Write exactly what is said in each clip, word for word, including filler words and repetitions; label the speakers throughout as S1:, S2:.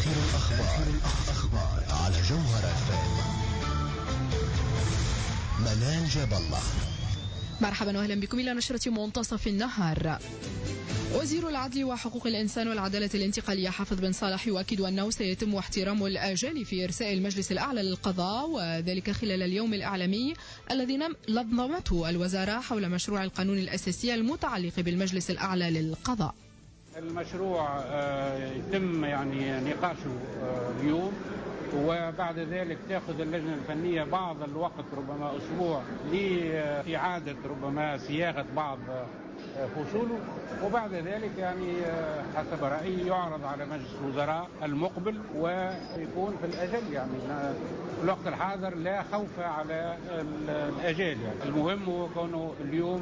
S1: آخر الأخبار الأخبار على جوهرة فام. منال جاب الله.
S2: مرحبا واهلا بكم إلى نشرة منتصف النهار. وزير العدل وحقوق الإنسان والعدالة الانتقالية حافظ بن صالح يؤكد أنه سيتم احترام الآجال في إرساء المجلس الأعلى للقضاء، وذلك خلال اليوم الإعلامي الذي نظمته الوزارة حول مشروع القانون الأساسي المتعلق بالمجلس الأعلى للقضاء.
S3: المشروع يتم يعني نقاشه اليوم، وبعد ذلك تأخذ اللجنة الفنية بعض الوقت ربما أسبوع لإعادة ربما صياغة بعض فصوله، وبعد ذلك يعني حسب رأيي يعرض على مجلس الوزراء المقبل ويكون في الأجل. يعني في الوقت الحاضر لا خوف على الأجل، يعني المهم هو كونه اليوم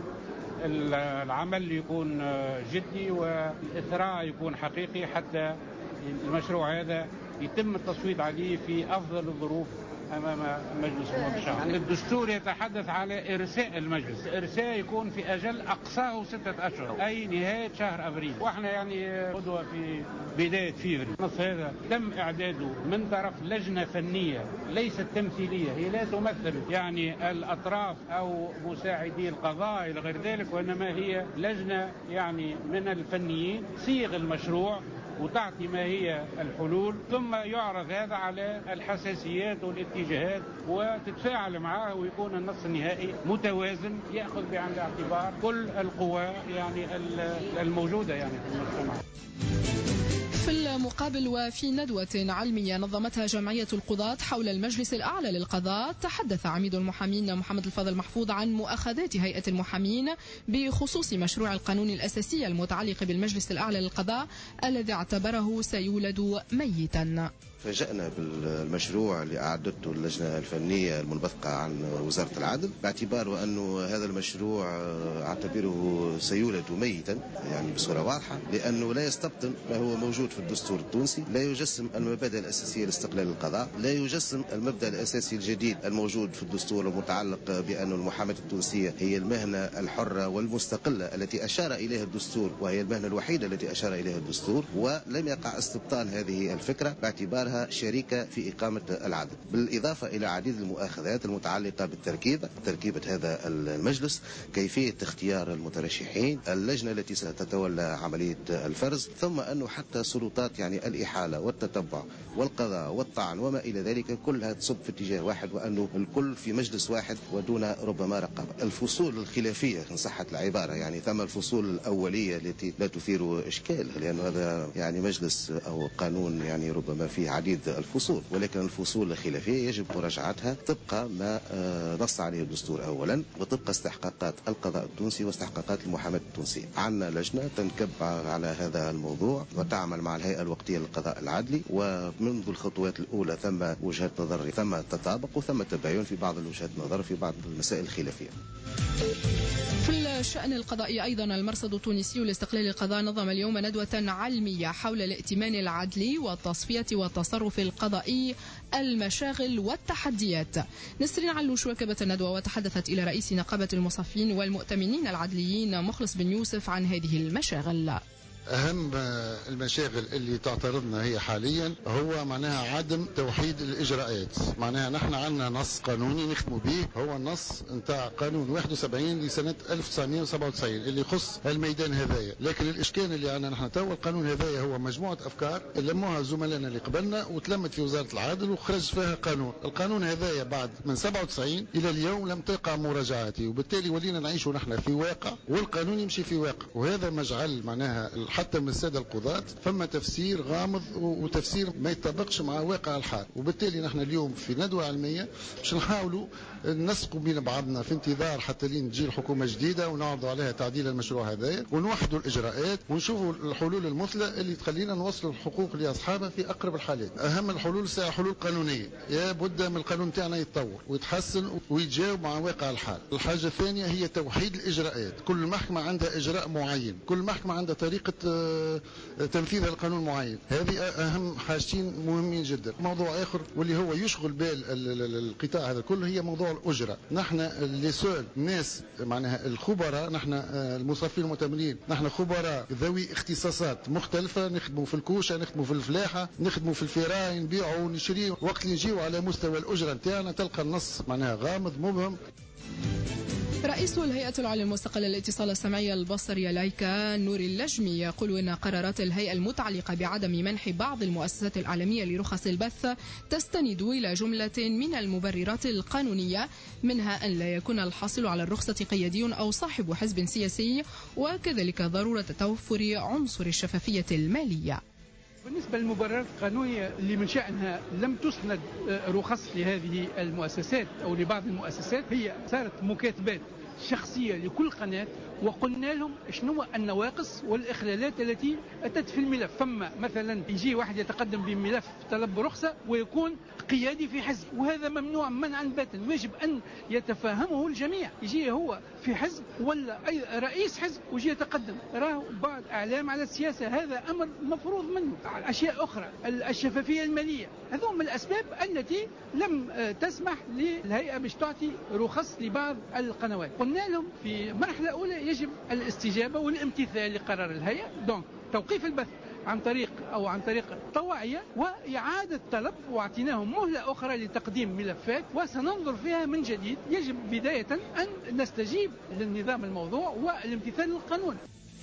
S3: العمل يكون جدي والإثراء يكون حقيقي حتى المشروع هذا يتم التصويت عليه في أفضل الظروف أمام مجلس النواب الشعب. يعني الدستور يتحدث على إرساء المجلس، إرساء يكون في أجل أقصاه ستة أشهر أي نهاية شهر أبريل، وإحنا يعني غدوة في بداية فيفري. نص هذا تم إعداده من طرف لجنة فنية ليست تمثيلية، هي لا تمثل يعني الأطراف أو مساعدي القضاء إلى غير ذلك، وإنما هي لجنة يعني من الفنيين صيغ المشروع وتعطي ما هي الحلول، ثم يعرض هذا على الحساسيات والاتجاهات وتتفاعل معه، ويكون النص النهائي متوازن يأخذ بعين الاعتبار كل القوى يعني الموجودة يعني في المجتمع.
S2: في المقابل وفي ندوة علمية نظمتها جمعية القضاة حول المجلس الأعلى للقضاء، تحدث عميد المحامين محمد الفاضل محفوظ عن مؤاخذات هيئة المحامين بخصوص مشروع القانون الأساسي المتعلق بالمجلس الأعلى للقضاء الذي اعتبره سيولد ميتا.
S4: فاجأنا بالمشروع اللي أعدته اللجنة الفنية المنبثقة عن وزارة العدل، باعتباره أنه هذا المشروع أعتبره سيولد ميتا يعني بصورة واضحة، لأنه لا يستبطن ما هو موجود في الدستور التونسي، لا يجسم المبادئ الأساسية لاستقلال القضاء، لا يجسم المبدأ الأساسي الجديد الموجود في الدستور المتعلق بأن المحاماة التونسية هي المهنة الحرة والمستقلة التي أشار إليها الدستور، وهي المهنة الوحيدة التي أشار إليها الدستور، ولم يقع استبطان هذه الفكرة باعتبارها شريكة في إقامة العدل، بالإضافة إلى عديد المؤاخذات المتعلقة بالتركيبة تركيبة هذا المجلس، كيفية اختيار المترشحين، اللجنة التي ستتولى عملية الفرز، ثم أنه حتى سلطات يعني الإحالة والتتبع والقضاء والطعن وما إلى ذلك كلها تصب في اتجاه واحد، وأنه الكل في مجلس واحد ودون ربما رقابة. الفصول الخلافية إن صحت العبارة، يعني ثم الفصول الأولية التي لا تثير إشكال، لأن هذا يعني مجلس أو قانون يعني ربما فيه عديد الفصول، ولكن الفصول الخلافية يجب مراجعتها طبق ما نص عليه الدستور أولا، وطبق استحقاقات القضاء التونسي واستحقاقات المحاماة التونسية. عندنا لجنة تنكب على هذا الموضوع وتعمل مع الهيئة الوقتية للقضاء العدلي، ومنذ الخطوات الأولى ثم وجهة نظر، ثم تطابق وثم تباين في بعض الوجهات نظر في بعض المسائل الخلافية.
S2: في الشأن القضائي أيضا المرصد التونسي لاستقلال القضاء نظم اليوم ندوة علمية حول الائتمان العدلي والتصفية والتصرف القضائي، المشاغل والتحديات. نسرين علوش واكبت الندوة وتحدثت إلى رئيس نقابة المصفين والمؤتمنين العدليين مخلص بن يوسف عن هذه المشاغل.
S5: أهم المشاغل اللي تعترضنا هي حاليا هو معناها عدم توحيد الإجراءات. معناها نحن عندنا نص قانوني نختموا به، هو النص نتاع قانون واحد وسبعين لسنة ألف وتسعمائة وسبعة وتسعين اللي يخص الميدان هذايا، لكن الإشكال اللي عندنا نحن تو القانون هذايا هو مجموعة أفكار لموها زملائنا اللي قبلنا وتلمت في وزارة العدل وخرج فيها قانون. القانون هذايا بعد من سبعة وتسعين إلى اليوم لم تقع مراجعاته، وبالتالي ولينا نعيش نحن في واقع والقانون يمشي في واقع، وهذا مجعل معناها حتى من السادة القضاة فما تفسير غامض وتفسير ما يتطابقش مع واقع الحال. وبالتالي نحن اليوم في ندوة علمية باش نحاولوا نسقوا بين بعضنا في انتظار حتى لين تجي الحكومة جديدة ونعرضوا عليها تعديل المشروع هذايا ونوحدوا الإجراءات ونشوفوا الحلول المثلى اللي تخلينا نوصلوا الحقوق لأصحابها في أقرب الحالات. أهم الحلول ساعة حلول قانونية، يا بد من القانون تاعنا يتطور ويتحسن ويتجاوب مع واقع الحال. الحاجة الثانية هي توحيد الإجراءات، كل محكمة عندها إجراء معين، كل محكمة عندها طريقة تنفيذ القانون المعين. هذه أهم حاجتين مهمين جدا. موضوع آخر واللي هو يشغل بال القطاع هذا كله هي موضوع الأجرة. نحن اللي سؤال الناس معناها الخبراء، نحن المصرفين المؤتمرين، نحن خبراء ذوي اختصاصات مختلفة، نخدموا في الكوشة، نخدموا في الفلاحة، نخدموا في الفراء، نبيعوا ونشريوا. وقت اللي نجيو على مستوى الأجرة نتاعنا تلقى النص معناها غامض مبهم.
S2: رئيس الهيئة العليا المستقلة للاتصال السمعي البصري لايكا نور اللجمي يقول إن قرارات الهيئة المتعلقة بعدم منح بعض المؤسسات الإعلامية لرخص البث تستند إلى جملة من المبررات القانونية، منها أن لا يكون الحاصل على الرخصة قيادي أو صاحب حزب سياسي، وكذلك ضرورة توفر عنصر الشفافية المالية.
S6: بالنسبة للمبررات القانونية اللي من شأنها لم تسند رخص لهذه المؤسسات أو لبعض المؤسسات، هي صارت مكاتبات شخصية لكل قناة، وقلنا لهم شنو النواقص والإخلالات التي أتت في الملف. فما مثلا يجي واحد يتقدم بملف طلب رخصة ويكون قيادي في حزب، وهذا ممنوع منعا باتا، ويجب أن يتفاهمه الجميع. يجي هو في حزب ولا أي رئيس حزب ويجي يتقدم، راه بعض أعلام على السياسة، هذا أمر مفروض منه. أشياء أخرى، الشفافية المالية، هذو من الأسباب التي لم تسمح للهيئة باش تعطي رخص لبعض القنوات. قلنا لهم في مرحلة أولى يجب الاستجابة والامتثال لقرار الهيئة، دونك توقيف البث عن طريق أو عن طريق طوعية وإعادة طلب، واعطيناهم مهلة أخرى لتقديم ملفات وسننظر فيها من جديد. يجب بداية أن نستجيب للنظام الموضوع والامتثال للقانون.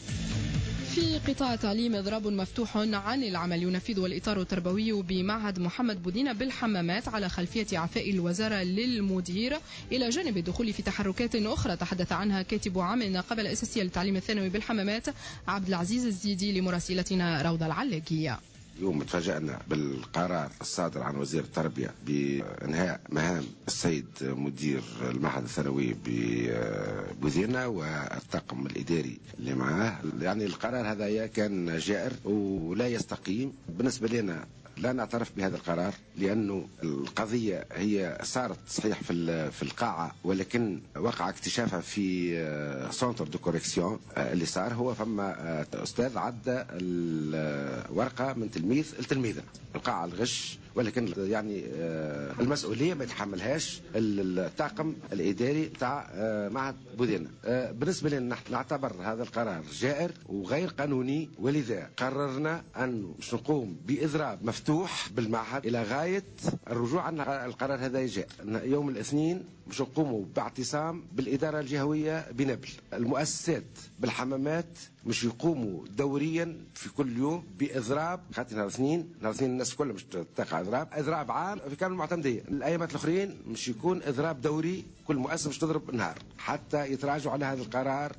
S2: في قطاع التعليم إضراب مفتوح عن العمل ينفذه الإطار التربوي بمعهد محمد بودينة بالحمامات على خلفية إعفاء الوزارة للمدير، إلى جانب الدخول في تحركات أخرى تحدث عنها كاتب عام النقابة الأساسية للتعليم الثانوي بالحمامات عبد العزيز الزيدي لمراسلتنا روضة العلاقية.
S4: اليوم تفاجأنا بالقرار الصادر عن وزير التربية بإنهاء مهام السيد مدير المعهد الثانوي ببوذينة والطاقم الإداري اللي معاه. يعني القرار هذا كان جائر ولا يستقيم بالنسبة لنا. لا نعترف بهذا القرار لأنه القضية هي صارت صحيح في في القاعة، ولكن وقع اكتشافها في سنتر دو كوريكسيون. اللي صار هو فما أستاذ عدى الورقة من تلميذ لتلميذة، وقع الغش، ولكن يعني المسؤولية ما يتحملهاش الطاقم الإداري بتاع معهد بودينة. بالنسبة لنا نحن نعتبر هذا القرار جائر وغير قانوني، ولذا قررنا أن نقوم بإضراب مفتوح بالمعهد إلى غاية الرجوع عن القرار هذا. جاء يوم الاثنين مش نقوموا باعتصام بالإدارة الجهوية بنبل. المؤسسات بالحمامات مش يقوموا دوريا في كل يوم بإضراب، خاطر نهار اثنين نهار اثنين الناس كلها مش تقع إضراب إضراب عام في كامل المعتمدية. الأيامات الأخرين مش يكون إضراب دوري، كل مؤسسة مش تضرب نهار حتى يتراجعوا على هذا القرار.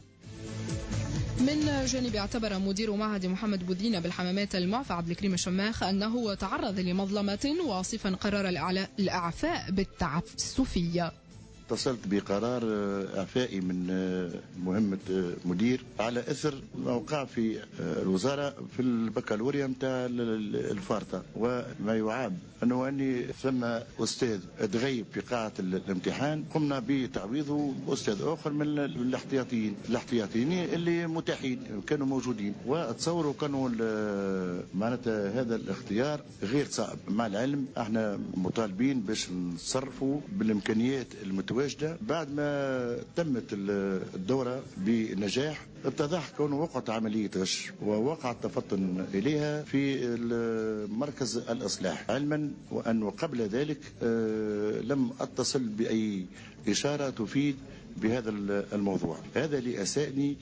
S2: من جانب اعتبر مدير معهد محمد بودينة بالحمامات المعفى عبد الكريم الشماخ أنه تعرض لمظلمة، واصفا قرار الإعفاء بالتعسفية.
S7: اتصلت بقرار إعفائي من مهمة مدير على إثر ما وقع في الوزارة في البكالوريا متاع الفارطة، وما يعاب أنه أني ثم أستاذ تغيب في قاعة الامتحان، قمنا بتعويضه بأستاذ آخر من الاحتياطيين الاحتياطيين اللي متاحين كانوا موجودين، وتصوروا كانوا معناتها هذا الاختيار غير صعب. مع العلم احنا مطالبين باش نصرفوا بالإمكانيات المتواجدة. بعد ما تمت الدورة بنجاح اتضح كونه وقعت عملية غش ووقع التفطن إليها في مركز الإصلاح، علما وأنه قبل ذلك لم أتصل بأي إشارة تفيد بهذا الموضوع. هذا اللي أساءني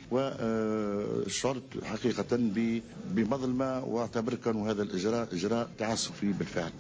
S7: وشعرت حقيقة بمظلمة، واعتبر كانوا هذا الإجراء إجراء تعسفي بالفعل.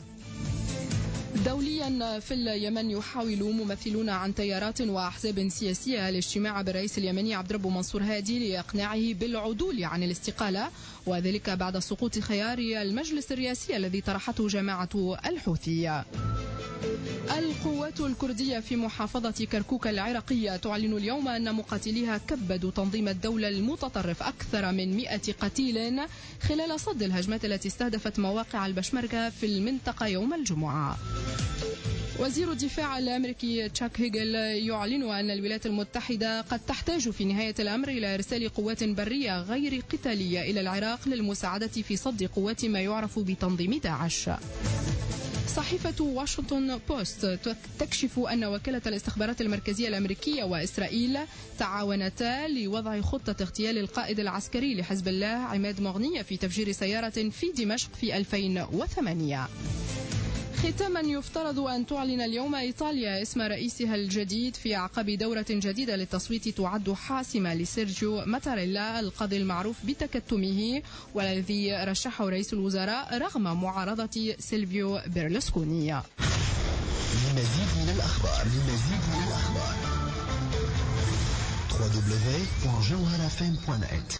S2: دوليا في اليمن يحاول ممثلون عن تيارات وأحزاب سياسية الاجتماع بالرئيس اليمني عبد الرب منصور هادي لإقناعه بالعدول عن الاستقالة، وذلك بعد سقوط خيار المجلس الرئاسي الذي طرحته جماعة الحوثي. القوات الكردية في محافظة كركوك العراقية تعلن اليوم أن مقاتليها كبدوا تنظيم الدولة المتطرف أكثر من مئة قتيل خلال صد الهجمات التي استهدفت مواقع البشمركة في المنطقة يوم الجمعة. وزير الدفاع الأمريكي تشاك هيجل يعلن أن الولايات المتحدة قد تحتاج في نهاية الأمر إلى إرسال قوات برية غير قتالية إلى العراق للمساعدة في صد قوات ما يعرف بتنظيم داعش. صحيفة واشنطن بوست تكشف أن وكالة الاستخبارات المركزية الأمريكية وإسرائيل تعاونتا لوضع خطة اغتيال القائد العسكري لحزب الله عماد مغنية في تفجير سيارة في دمشق في ألفين وثمانية. ختاما، يفترض أن تعلن اليوم إيطاليا اسم رئيسها الجديد في أعقاب دورة جديدة للتصويت تعد حاسمة لسيرجيو ماتاريلا القاضي المعروف بتكتمه والذي رشحه رئيس الوزراء رغم معارضة سيلفيو بيرلسكوني.
S1: لمزيد من الأخبار لمزيد من الأخبار دبليو دبليو دبليو دوت جوهرة إف إم دوت نت